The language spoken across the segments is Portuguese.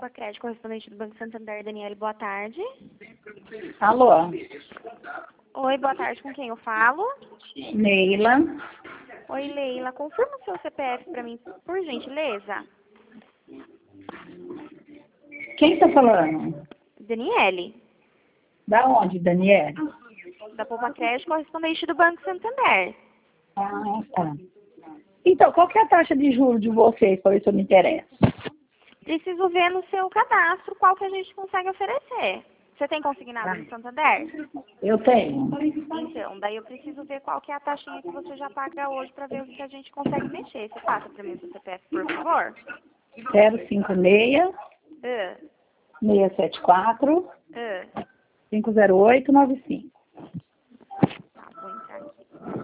Poupa Crédito, correspondente do Banco Santander, Daniele, boa tarde. Alô? Oi, boa tarde, com quem eu falo? Neila. Oi, Leila, confirma o seu CPF para mim, por gentileza. Quem está falando? Daniele, Da onde, Daniela? da Poupa Crédito, correspondente do Banco Santander. Ah, tá. Então, qual que é a taxa de juros de vocês, para ver se eu me interesso? Preciso ver no seu cadastro qual que a gente consegue oferecer. Você tem consignado no Santander? Eu tenho. Então, daí eu preciso ver qual que é a taxinha que você já paga hoje para ver o que a gente consegue mexer. Você passa para mim o seu CPF, por favor? 056 Ah, 674 ah. 50895. Tá, vou entrar aqui.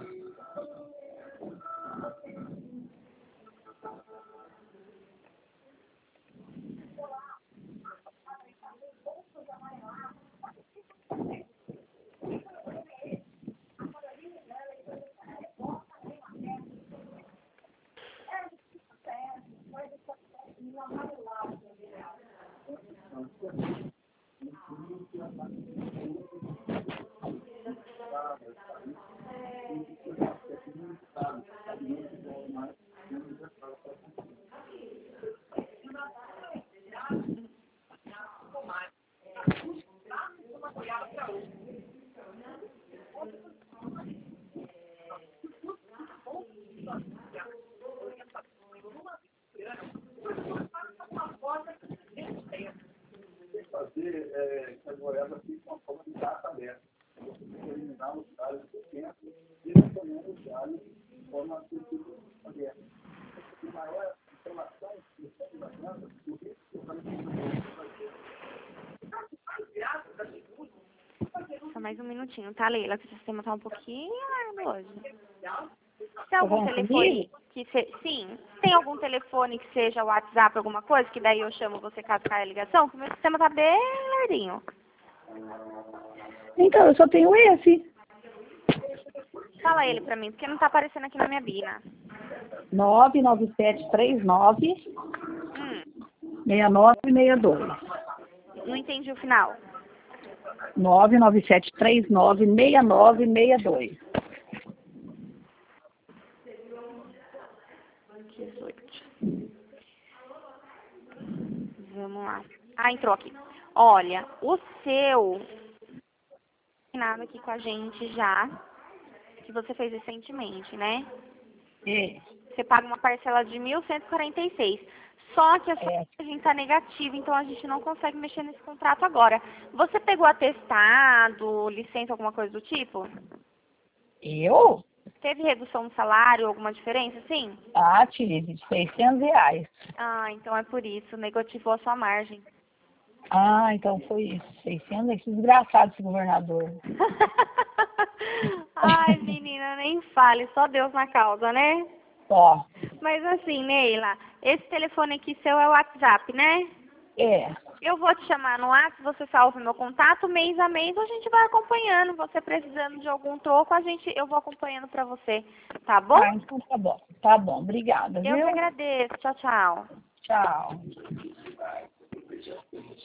Só mais um minutinho, tá, Leila? Que o sistema tá um pouquinho largo hoje. Tem algum falando telefone comigo? que sim, tem algum telefone que seja WhatsApp, alguma coisa, que daí eu chamo você caso caia a ligação, porque o meu sistema tá bem lardinho. Então, eu só tenho esse. Fala ele pra mim, porque não tá aparecendo aqui na minha bina. 99739 6962. Não entendi o final. 99739 6962. 18. Vamos lá. Ah, entrou aqui. Olha, o seu nada aqui com a gente já, que você fez recentemente, né? É. Você paga uma parcela de 1.146. Só que a sua É. margem está negativa, então a gente não consegue mexer nesse contrato agora. Você pegou atestado, licença, alguma coisa do tipo? Eu? Teve redução no salário, alguma diferença, sim? Ah, tive R$ 600. Ah, então é por isso, negativou a sua margem. Ah, então foi isso. 600, que desgraçado esse governador. Ai, menina, nem fale, só Deus na causa, né? Ó, Mas assim, Neila, esse telefone aqui seu é o WhatsApp, né? é. Eu vou te chamar no WhatsApp, você salva meu contato, mês a mês a gente vai acompanhando. Você precisando de algum troco, eu vou acompanhando pra você, tá bom? Ah, então tá bom. Tá bom, obrigada, Eu que viu? agradeço. Tchau, tchau. Tchau.